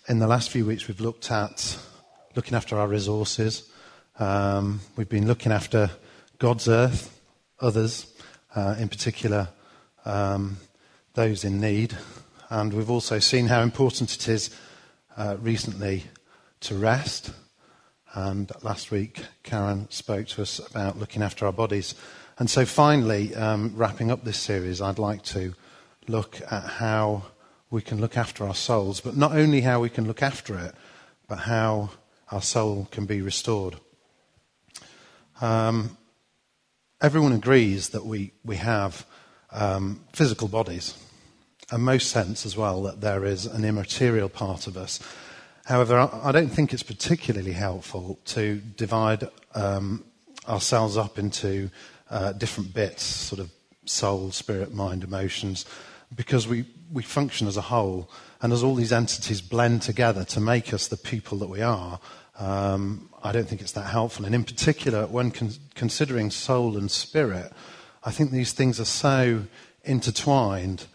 In the last few weeks, we've looked at looking after our resources. We've been looking after God's earth, others, in particular, those in need. And we've also seen how important it is recently to rest. And last week, Karen spoke to us about looking after our bodies. And so finally, wrapping up this series, I'd like to look at how we can look after our souls, but not only how we can look after it, but how our soul can be restored. Everyone agrees that we have physical bodies, and most sense as well that there is an immaterial part of us. However, I don't think it's particularly helpful to divide ourselves up into different bits, sort of soul, spirit, mind, emotions, because we function as a whole, and as all these entities blend together to make us the people that we are, I don't think it's that helpful. And in particular, when considering soul and spirit, I think these things are so intertwined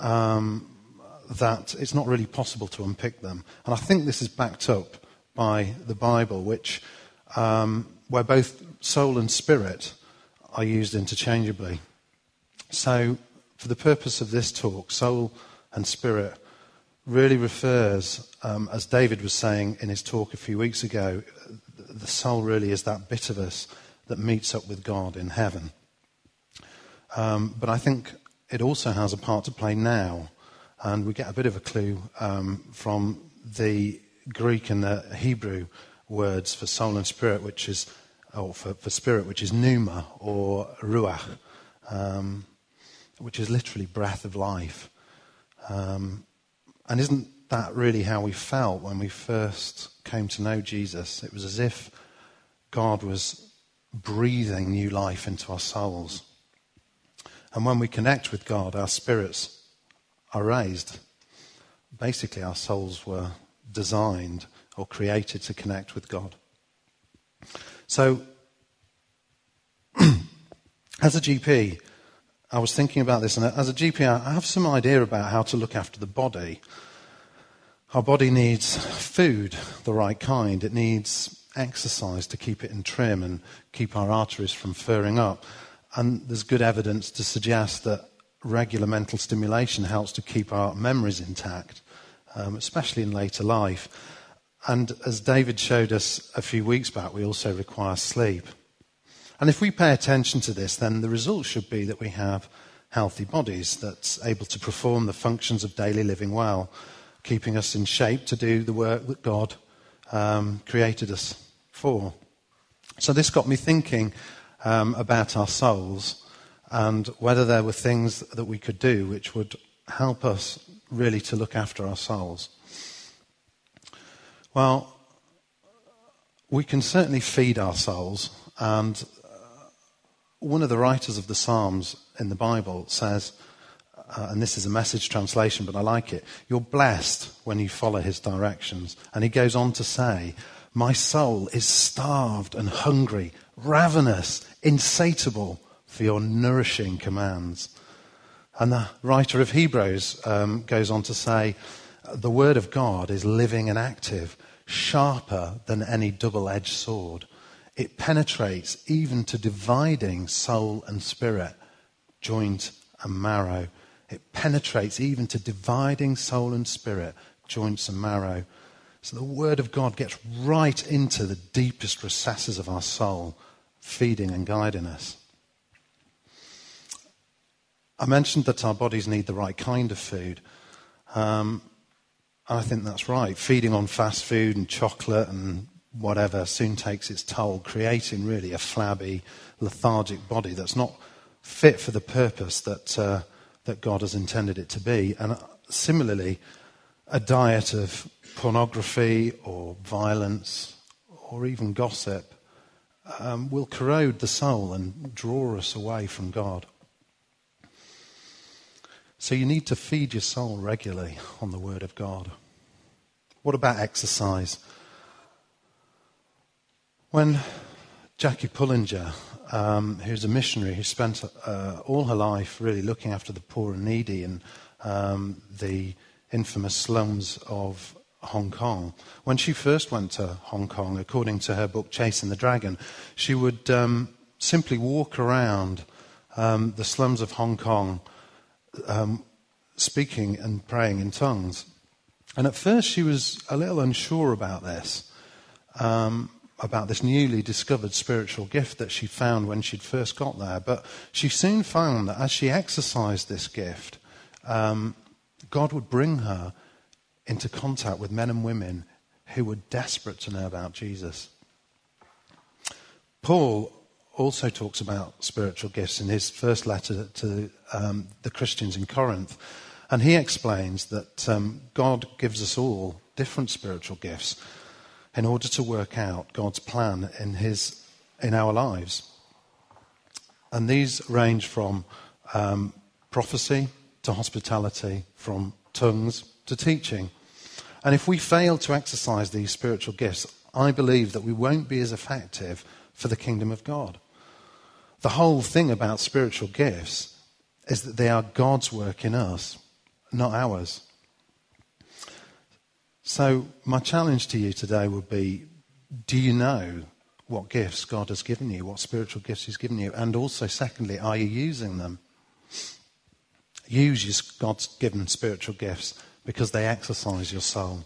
that it's not really possible to unpick them. And I think this is backed up by the Bible, which where both soul and spirit are used interchangeably. So, for the purpose of this talk, soul and spirit really refers, as David was saying in his talk a few weeks ago, the soul really is that bit of us that meets up with God in heaven. But I think it also has a part to play now, and we get a bit of a clue from the Greek and the Hebrew words for soul and spirit, which is, or for spirit, which is pneuma or ruach, which is literally breath of life. And isn't that really how we felt when we first came to know Jesus? It was as if God was breathing new life into our souls. And when we connect with God, our spirits are raised. Basically, our souls were designed or created to connect with God. So, as a GP, I was thinking about this, and as a GP, I have some idea about how to look after the body. Our body needs food, the right kind. It needs exercise to keep it in trim and keep our arteries from furring up. And there's good evidence to suggest that regular mental stimulation helps to keep our memories intact, especially in later life. And as David showed us a few weeks back, we also require sleep. And if we pay attention to this, then the result should be that we have healthy bodies that's able to perform the functions of daily living well, keeping us in shape to do the work that God created us for. So this got me thinking about our souls and whether there were things that we could do which would help us really to look after our souls. Well, we can certainly feed our souls, and one of the writers of the Psalms in the Bible says, and this is a Message translation, but I like it, "You're blessed when you follow his directions." And he goes on to say, "My soul is starved and hungry, ravenous, insatiable for your nourishing commands." And the writer of Hebrews goes on to say, "The word of God is living and active, sharper than any double-edged sword. It penetrates even to dividing soul and spirit, joint and marrow." It penetrates even to dividing soul and spirit, joints and marrow. So the word of God gets right into the deepest recesses of our soul, feeding and guiding us. I mentioned that our bodies need the right kind of food. I think that's right. Feeding on fast food and chocolate and whatever soon takes its toll, creating really a flabby, lethargic body that's not fit for the purpose that God has intended it to be. And similarly, a diet of pornography or violence or even gossip will corrode the soul and draw us away from God. So you need to feed your soul regularly on the Word of God. What about exercise? When Jackie Pullinger, who's a missionary who spent all her life really looking after the poor and needy in the infamous slums of Hong Kong. When she first went to Hong Kong, according to her book Chasing the Dragon, she would simply walk around the slums of Hong Kong speaking and praying in tongues. And at first she was a little unsure about this newly discovered spiritual gift that she found when she'd first got there. But she soon found that as she exercised this gift, God would bring her into contact with men and women who were desperate to know about Jesus. Paul also talks about spiritual gifts in his first letter to the Christians in Corinth. And he explains that God gives us all different spiritual gifts in order to work out God's plan in our lives. And these range from prophecy to hospitality, from tongues to teaching. And if we fail to exercise these spiritual gifts, I believe that we won't be as effective for the kingdom of God. The whole thing about spiritual gifts is that they are God's work in us, not ours. So my challenge to you today would be, do you know what gifts God has given you, what spiritual gifts he's given you? And also, secondly, are you using them? Use God's given spiritual gifts because they exercise your soul.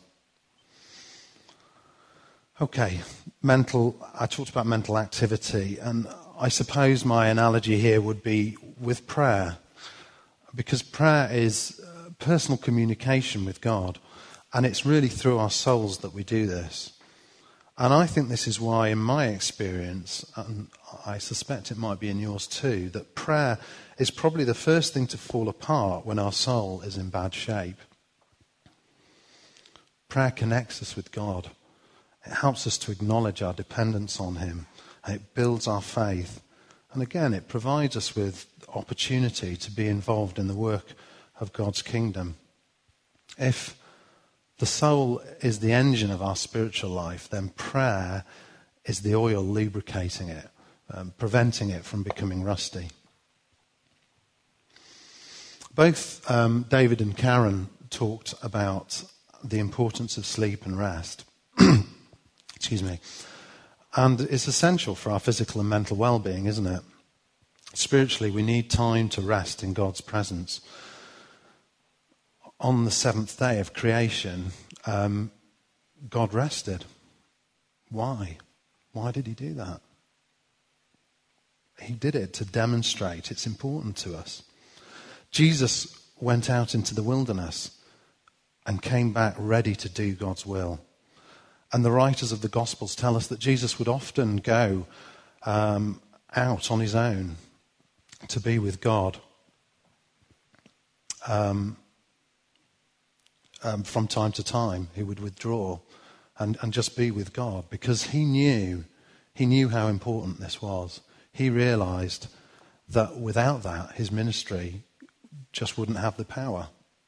Okay, I talked about mental activity, and I suppose my analogy here would be with prayer, because prayer is personal communication with God, and it's really through our souls that we do this. And I think this is why, in my experience, and I suspect it might be in yours too, that prayer is probably the first thing to fall apart when our soul is in bad shape. Prayer connects us with God. It helps us to acknowledge our dependence on him. And it builds our faith. And again, it provides us with opportunity to be involved in the work of God's kingdom. If the soul is the engine of our spiritual life, then prayer is the oil lubricating it, preventing it from becoming rusty. Both David and Karen talked about the importance of sleep and rest. Excuse me. And it's essential for our physical and mental well-being, isn't it? Spiritually, we need time to rest in God's presence. On the seventh day of creation, God rested. Why? Why did he do that? He did it to demonstrate it's important to us. Jesus went out into the wilderness and came back ready to do God's will. And the writers of the Gospels tell us that Jesus would often go out on his own to be with God from time to time. He would withdraw and just be with God because he knew how important this was. He realized that without that, his ministry just wouldn't have the power.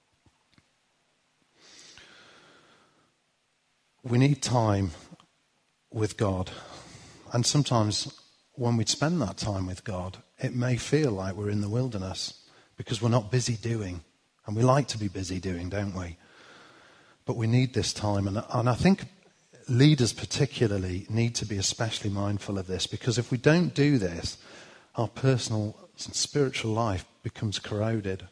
We need time with God. And sometimes when we spend that time with God, it may feel like we're in the wilderness because we're not busy doing. And we like to be busy doing, don't we? But we need this time. And I think leaders particularly need to be especially mindful of this, because if we don't do this, our personal and spiritual life becomes corroded.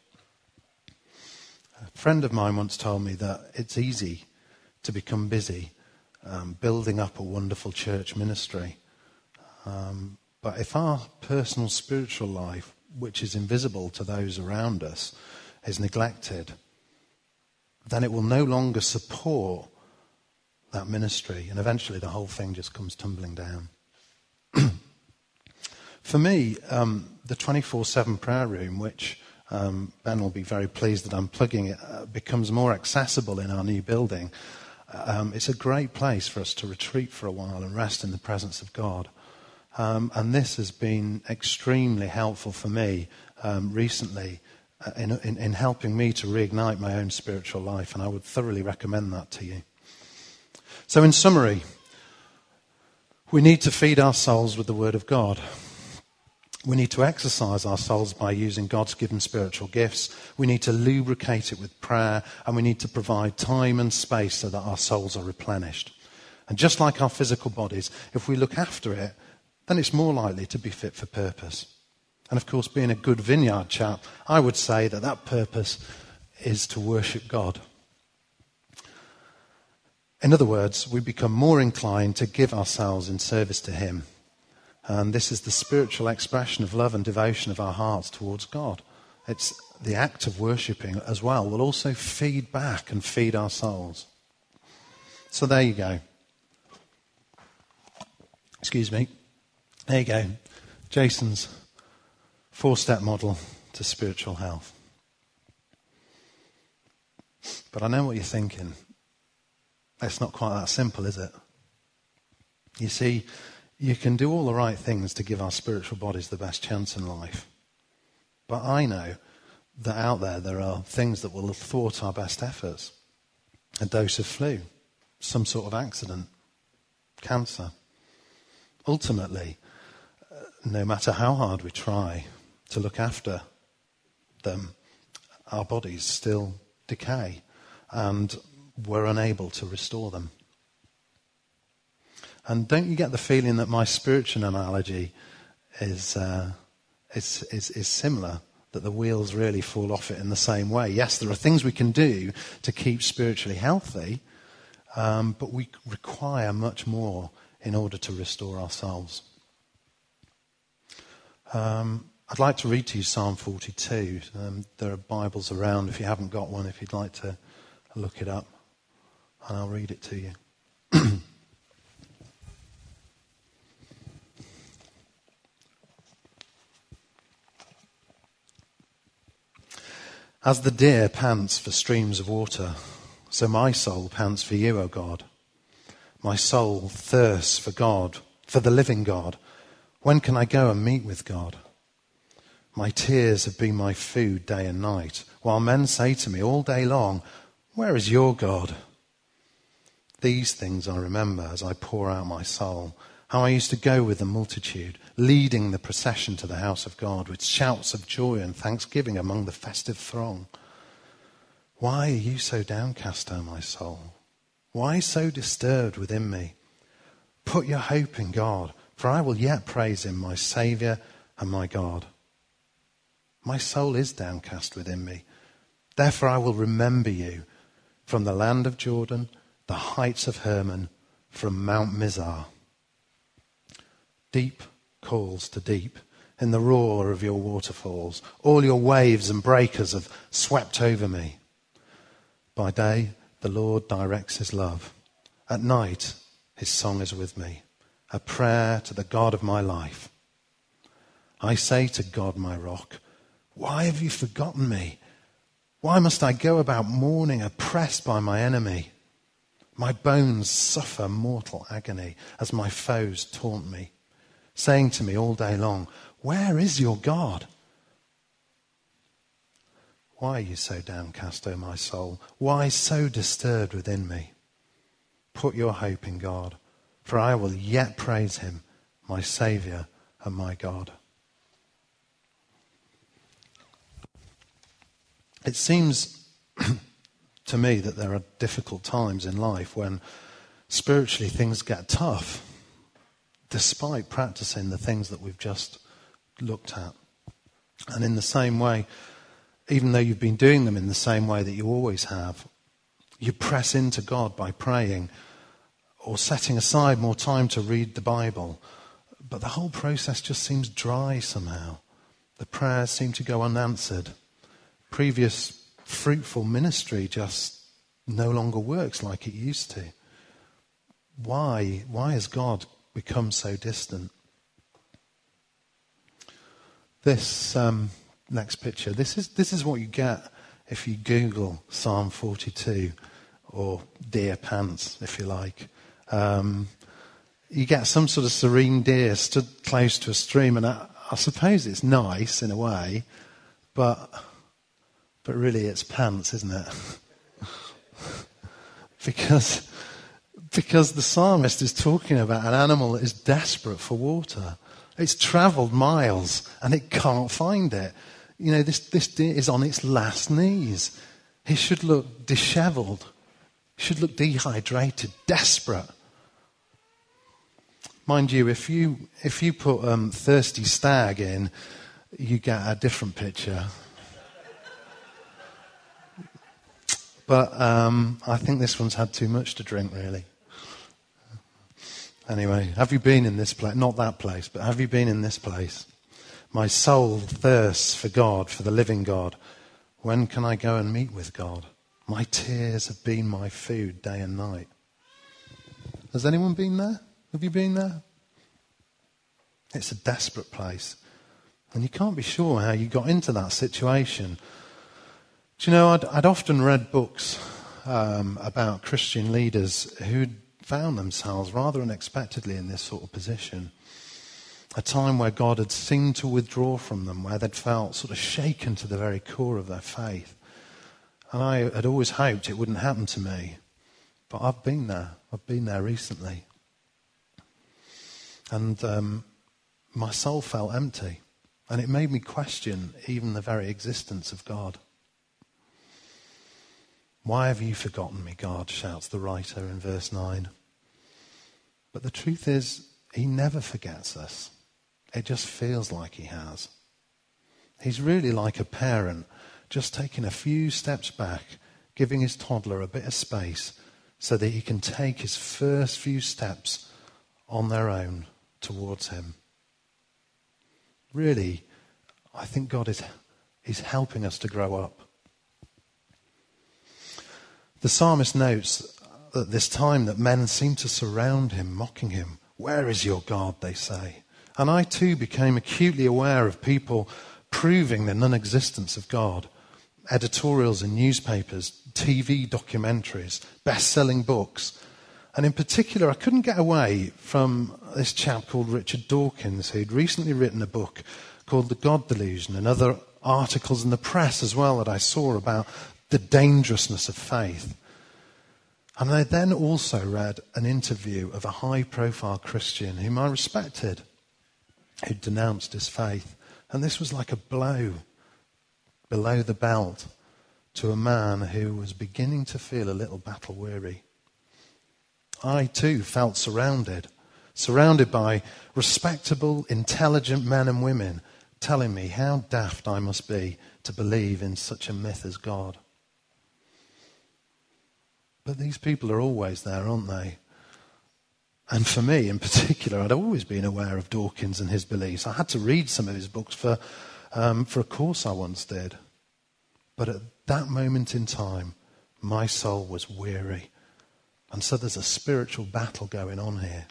A friend of mine once told me that it's easy to become busy building up a wonderful church ministry. But if our personal spiritual life, which is invisible to those around us, is neglected, then it will no longer support that ministry, and eventually the whole thing just comes tumbling down. For me, the 24/7 prayer room, which Ben will be very pleased that I'm plugging it, becomes more accessible in our new building. It's a great place for us to retreat for a while and rest in the presence of God. And this has been extremely helpful for me recently in helping me to reignite my own spiritual life, and I would thoroughly recommend that to you. So in summary, we need to feed our souls with the Word of God. We need to exercise our souls by using God's given spiritual gifts. We need to lubricate it with prayer, and we need to provide time and space so that our souls are replenished. And just like our physical bodies, if we look after it, then it's more likely to be fit for purpose. And of course, being a good vineyard chap, I would say that that purpose is to worship God. In other words, we become more inclined to give ourselves in service to Him. And this is the spiritual expression of love and devotion of our hearts towards God. It's the act of worshipping as well will also feed back and feed our souls. So there you go. Excuse me. There you go. Jason's 4-step model to spiritual health. But I know what you're thinking. It's not quite that simple, is it? You see, you can do all the right things to give our spiritual bodies the best chance in life. But I know that out there are things that will thwart our best efforts. A dose of flu, some sort of accident, cancer. Ultimately, no matter how hard we try to look after them, our bodies still decay and we're unable to restore them. And don't you get the feeling that my spiritual analogy is similar, that the wheels really fall off it in the same way? Yes, there are things we can do to keep spiritually healthy, but we require much more in order to restore ourselves. I'd like to read to you Psalm 42. There are Bibles around if you haven't got one, if you'd like to look it up, and I'll read it to you. As the deer pants for streams of water, so my soul pants for you, O God. My soul thirsts for God, for the living God. When can I go and meet with God? My tears have been my food day and night, while men say to me all day long, where is your God? These things I remember as I pour out my soul, how I used to go with the multitude, leading the procession to the house of God with shouts of joy and thanksgiving among the festive throng. Why are you so downcast, O my soul? Why so disturbed within me? Put your hope in God, for I will yet praise Him, my Saviour and my God. My soul is downcast within me. Therefore I will remember you from the land of Jordan, the heights of Hermon, from Mount Mizar. Deep calls to deep in the roar of your waterfalls. All your waves and breakers have swept over me. By day, the Lord directs His love. At night, His song is with me, a prayer to the God of my life. I say to God, my rock, why have you forgotten me? Why must I go about mourning, oppressed by my enemy? My bones suffer mortal agony as my foes taunt me, saying to me all day long, where is your God? Why are you so downcast, O my soul? Why so disturbed within me? Put your hope in God, for I will yet praise Him, my Saviour and my God. It seems to me that there are difficult times in life when spiritually things get tough, despite practicing the things that we've just looked at. And in the same way, even though you've been doing them in the same way that you always have, you press into God by praying or setting aside more time to read the Bible. But the whole process just seems dry somehow. The prayers seem to go unanswered. Previous fruitful ministry just no longer works like it used to. Why has God become so distant? This next picture, this is what you get if you Google Psalm 42 or deer pants, if you like. You get some sort of serene deer stood close to a stream, and I suppose it's nice in a way, but really it's pants, isn't it? because the psalmist is talking about an animal that is desperate for water. It's travelled miles and it can't find it. You know, this deer is on its last knees. He should look dishevelled. He should look dehydrated, desperate. Mind you, if you put thirsty stag in, you get a different picture. But I think this one's had too much to drink, really. Anyway, have you been in this place? Not that place, but have you been in this place? My soul thirsts for God, for the living God. When can I go and meet with God? My tears have been my food day and night. Has anyone been there? Have you been there? It's a desperate place. And you can't be sure how you got into that situation. Do you know, I'd often read books about Christian leaders who'd found themselves rather unexpectedly in this sort of position. A time where God had seemed to withdraw from them, where they'd felt sort of shaken to the very core of their faith. And I had always hoped it wouldn't happen to me. But I've been there. I've been there recently. And my soul felt empty. And it made me question even the very existence of God. Why have you forgotten me, God? Shouts the writer in verse 9. But the truth is, he never forgets us. It just feels like he has. He's really like a parent, just taking a few steps back, giving his toddler a bit of space so that he can take his first few steps on their own towards him. Really, I think God is helping us to grow up. The psalmist notes at this time that men seem to surround him, mocking him. Where is your God, they say. And I too became acutely aware of people proving the non-existence of God. Editorials in newspapers, TV documentaries, best-selling books. And in particular, I couldn't get away from this chap called Richard Dawkins, who'd recently written a book called The God Delusion, and other articles in the press as well that I saw about the dangerousness of faith. And I then also read an interview of a high-profile Christian whom I respected, who denounced his faith. And this was like a blow below the belt to a man who was beginning to feel a little battle-weary. I too felt surrounded by respectable, intelligent men and women telling me how daft I must be to believe in such a myth as God. But these people are always there, aren't they? And for me in particular, I'd always been aware of Dawkins and his beliefs. I had to read some of his books for a course I once did. But at that moment in time, my soul was weary. And so there's a spiritual battle going on here.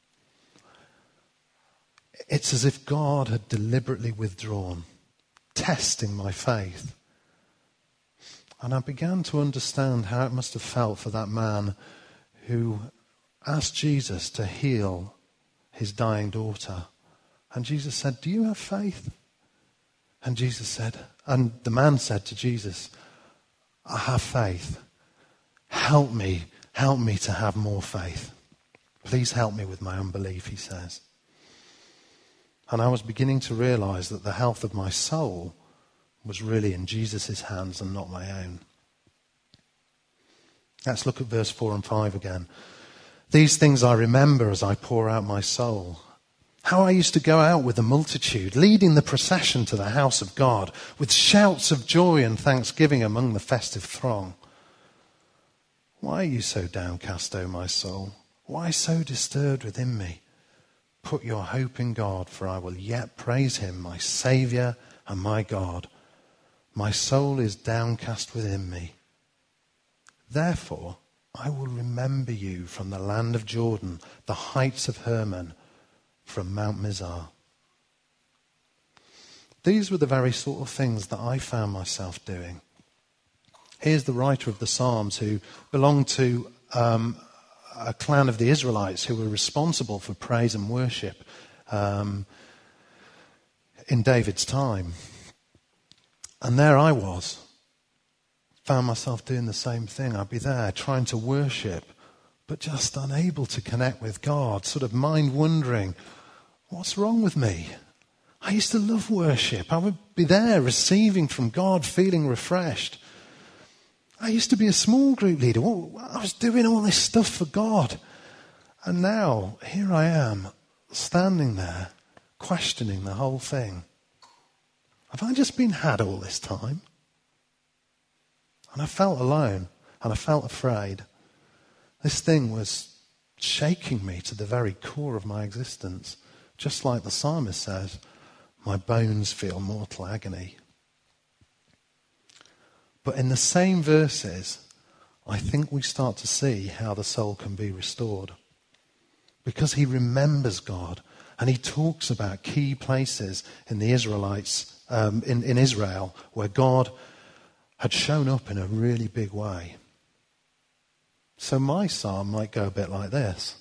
It's as if God had deliberately withdrawn, testing my faith. And I began to understand how it must have felt for that man who asked Jesus to heal his dying daughter. And Jesus said, "Do you have faith?" And the man said to Jesus, "I have faith. Help me to have more faith. Please help me with my unbelief," he says. And I was beginning to realize that the health of my soul was really in Jesus' hands and not my own. Let's look at verse 4 and 5 again. These things I remember as I pour out my soul. How I used to go out with the multitude, leading the procession to the house of God, with shouts of joy and thanksgiving among the festive throng. Why are you so downcast, O my soul? Why so disturbed within me? Put your hope in God, for I will yet praise him, my Saviour and my God. My soul is downcast within me. Therefore, I will remember you from the land of Jordan, the heights of Hermon, from Mount Mizar. These were the very sort of things that I found myself doing. Here's the writer of the Psalms who belonged to a clan of the Israelites who were responsible for praise and worship in David's time. And there I was, found myself doing the same thing. I'd be there trying to worship, but just unable to connect with God, sort of mind wondering, What's wrong with me? I used to love worship. I would be there receiving from God, feeling refreshed. I used to be a small group leader. I was doing all this stuff for God. And now, here I am, standing there, questioning the whole thing. Have I just been had all this time? And I felt alone, and I felt afraid. This thing was shaking me to the very core of my existence. Just like the psalmist says, my bones feel mortal agony. But in the same verses, I think we start to see how the soul can be restored. Because he remembers God, and he talks about key places in the Israelites, in Israel, where God had shown up in a really big way. So my psalm might go a bit like this.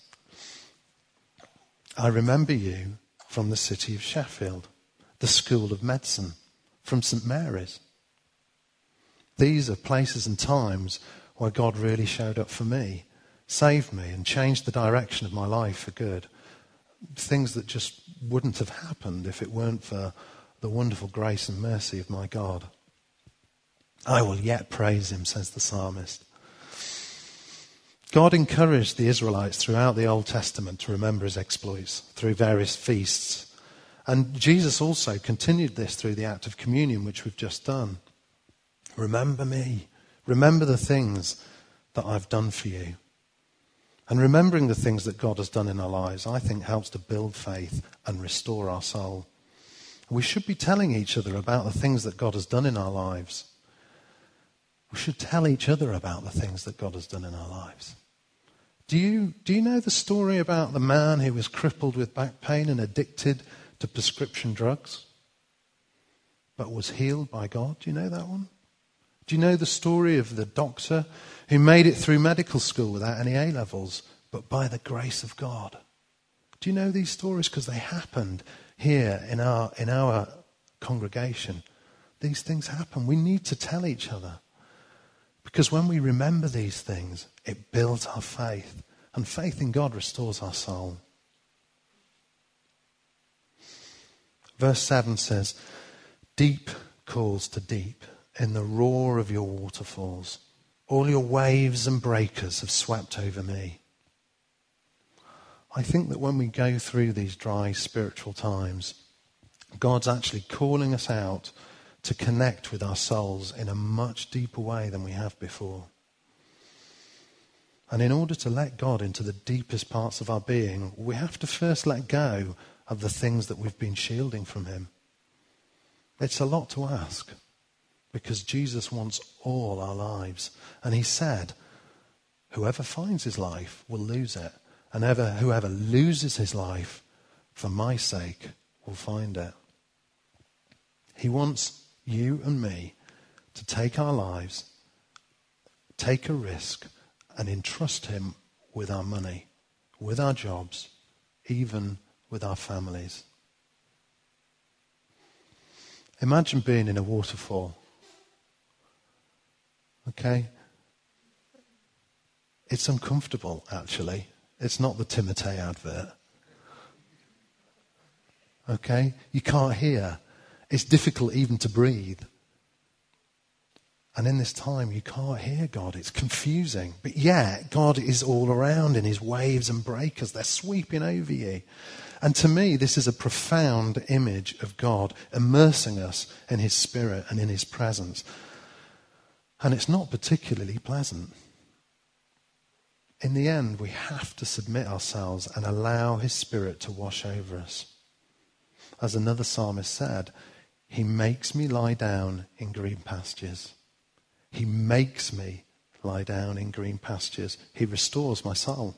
I remember you from the city of Sheffield, the School of Medicine, from St. Mary's. These are places and times where God really showed up for me, saved me, and changed the direction of my life for good. Things that just wouldn't have happened if it weren't for the wonderful grace and mercy of my God. I will yet praise him, says the psalmist. God encouraged the Israelites throughout the Old Testament to remember his exploits through various feasts. And Jesus also continued this through the act of communion, which we've just done. Remember me. Remember the things that I've done for you. And remembering the things that God has done in our lives, I think, helps to build faith and restore our soul. We should be telling each other about the things that God has done in our lives. We should tell each other about the things that God has done in our lives. Do you know the story about the man who was crippled with back pain and addicted to prescription drugs, but was healed by God? Do you know that one? Do you know the story of the doctor who made it through medical school without any A-levels, but by the grace of God? Do you know these stories? Because they happened here in our congregation. These things happen. We need to tell each other. Because when we remember these things, it builds our faith. And faith in God restores our soul. Verse 7 says, deep calls to deep in the roar of your waterfalls. All your waves and breakers have swept over me. I think that when we go through these dry spiritual times, God's actually calling us out to connect with our souls in a much deeper way than we have before. And in order to let God into the deepest parts of our being, we have to first let go of the things that we've been shielding from him. It's a lot to ask, because Jesus wants all our lives. And he said, whoever finds his life will lose it. And whoever loses his life for my sake will find it. He wants you and me to take our lives, take a risk, and entrust him with our money, with our jobs, even with our families. Imagine being in a waterfall. Okay? It's uncomfortable, actually. It's not the Timotei advert. Okay? You can't hear. It's difficult even to breathe. And in this time, you can't hear God. It's confusing. But yet, God is all around in his waves and breakers. They're sweeping over you. And to me, this is a profound image of God immersing us in his spirit and in his presence. And it's not particularly pleasant. In the end, we have to submit ourselves and allow his spirit to wash over us. As another psalmist said, he makes me lie down in green pastures. He makes me lie down in green pastures. He restores my soul.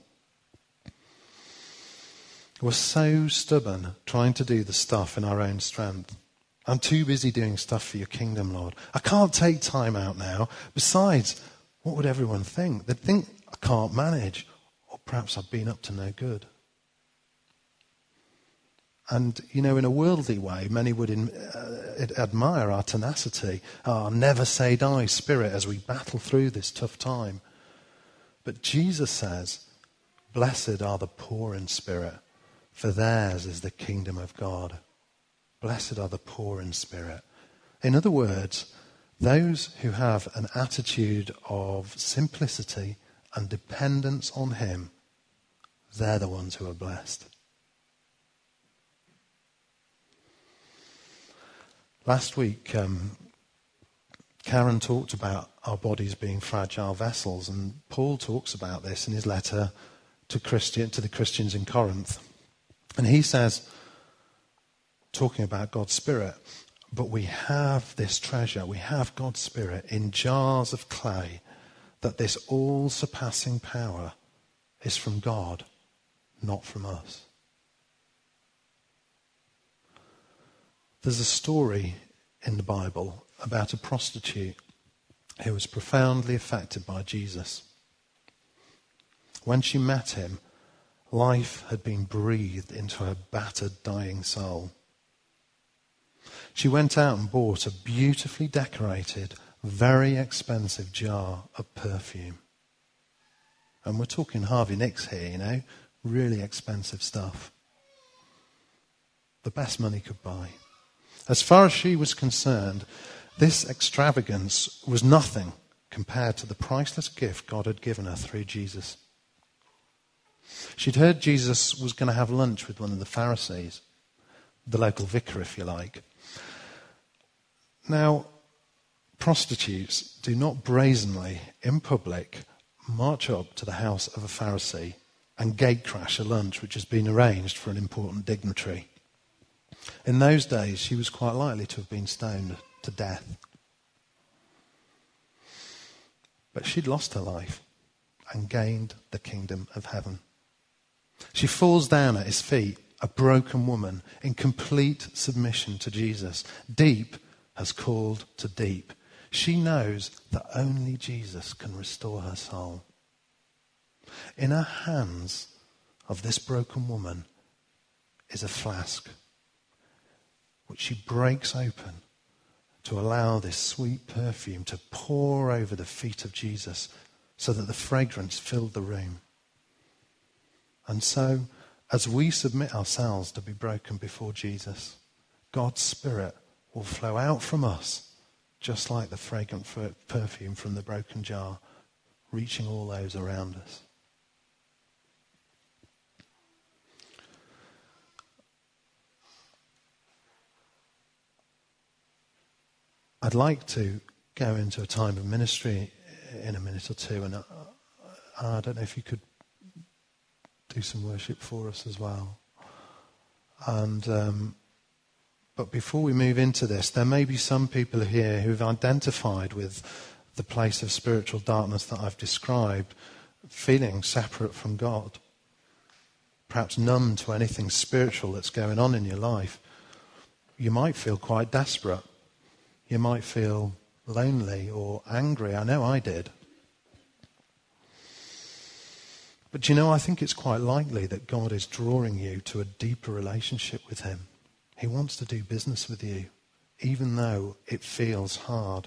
We're so stubborn trying to do the stuff in our own strength. I'm too busy doing stuff for your kingdom, Lord. I can't take time out now. Besides, what would everyone think? They'd think I can't manage, or perhaps I've been up to no good. And, in a worldly way, many would admire our tenacity, our never say die spirit as we battle through this tough time. But Jesus says, blessed are the poor in spirit, for theirs is the kingdom of God. Blessed are the poor in spirit. In other words, those who have an attitude of simplicity and dependence on him, they're the ones who are blessed. Last week, Karen talked about our bodies being fragile vessels, and Paul talks about this in his letter to the Christians in Corinth. And he says, talking about God's Spirit, but we have this treasure, we have God's Spirit in jars of clay, that this all-surpassing power is from God, not from us. There's a story in the Bible about a prostitute who was profoundly affected by Jesus. When she met him, life had been breathed into her battered, dying soul. She went out and bought a beautifully decorated, very expensive jar of perfume. And we're talking Harvey Nicks here, really expensive stuff. The best money could buy. As far as she was concerned, this extravagance was nothing compared to the priceless gift God had given her through Jesus. She'd heard Jesus was going to have lunch with one of the Pharisees, the local vicar, if you like. Now, prostitutes do not brazenly, in public, march up to the house of a Pharisee and gatecrash a lunch which has been arranged for an important dignitary. In those days, she was quite likely to have been stoned to death. But she'd lost her life and gained the kingdom of heaven. She falls down at his feet, a broken woman, in complete submission to Jesus. Deep has called to deep. She knows that only Jesus can restore her soul. In her hands of this broken woman is a flask, which she breaks open to allow this sweet perfume to pour over the feet of Jesus so that the fragrance filled the room. And so, as we submit ourselves to be broken before Jesus, God's Spirit will flow out from us, just like the fragrant perfume from the broken jar, reaching all those around us. I'd like to go into a time of ministry in a minute or two, and I don't know if you could do some worship for us as well. And but before we move into this, there may be some people here who've identified with the place of spiritual darkness that I've described, feeling separate from God, perhaps numb to anything spiritual that's going on in your life. You might feel quite desperate. You might feel lonely or angry. I know I did. But I think it's quite likely that God is drawing you to a deeper relationship with him. He wants to do business with you, even though it feels hard.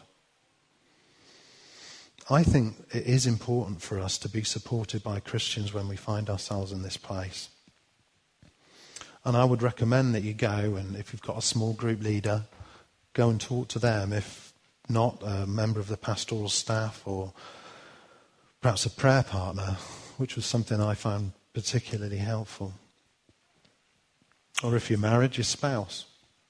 I think it is important for us to be supported by Christians when we find ourselves in this place. And I would recommend that you go, and if you've got a small group leader, go and talk to them. If not, a member of the pastoral staff, or perhaps a prayer partner, which was something I found particularly helpful. Or if you're married, your spouse.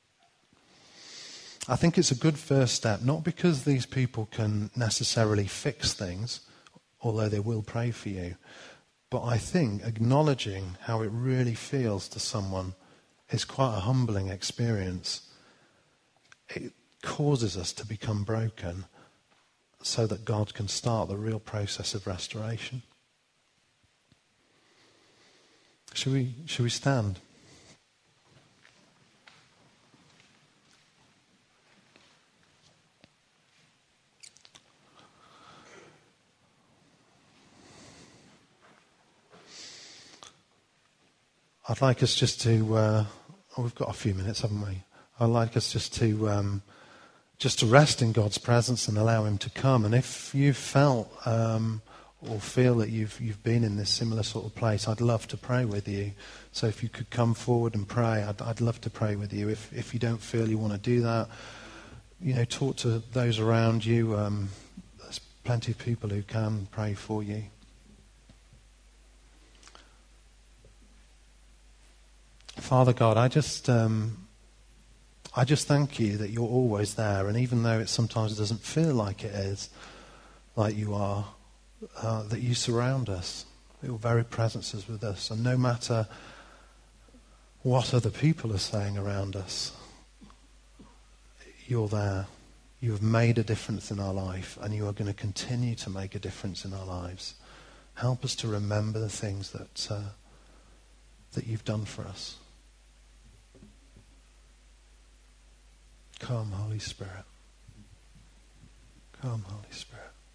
I think it's a good first step, not because these people can necessarily fix things, although they will pray for you, but I think acknowledging how it really feels to someone is quite a humbling experience. It causes us to become broken so that God can start the real process of restoration. Should we stand? I'd like us just to, we've got a few minutes, haven't we? I'd like us just to rest in God's presence and allow him to come. And if you felt or feel that you've been in this similar sort of place, I'd love to pray with you. So if you could come forward and pray, I'd love to pray with you. If you don't feel you want to do that, talk to those around you. There's plenty of people who can pray for you. Father God, I just thank you that you're always there, and even though it sometimes doesn't feel like it is, like you are, that you surround us. Your very presence is with us, and no matter what other people are saying around us, you're there. You have made a difference in our life, and you are going to continue to make a difference in our lives. Help us to remember the things that you've done for us. Come, Holy Spirit. Come, Holy Spirit.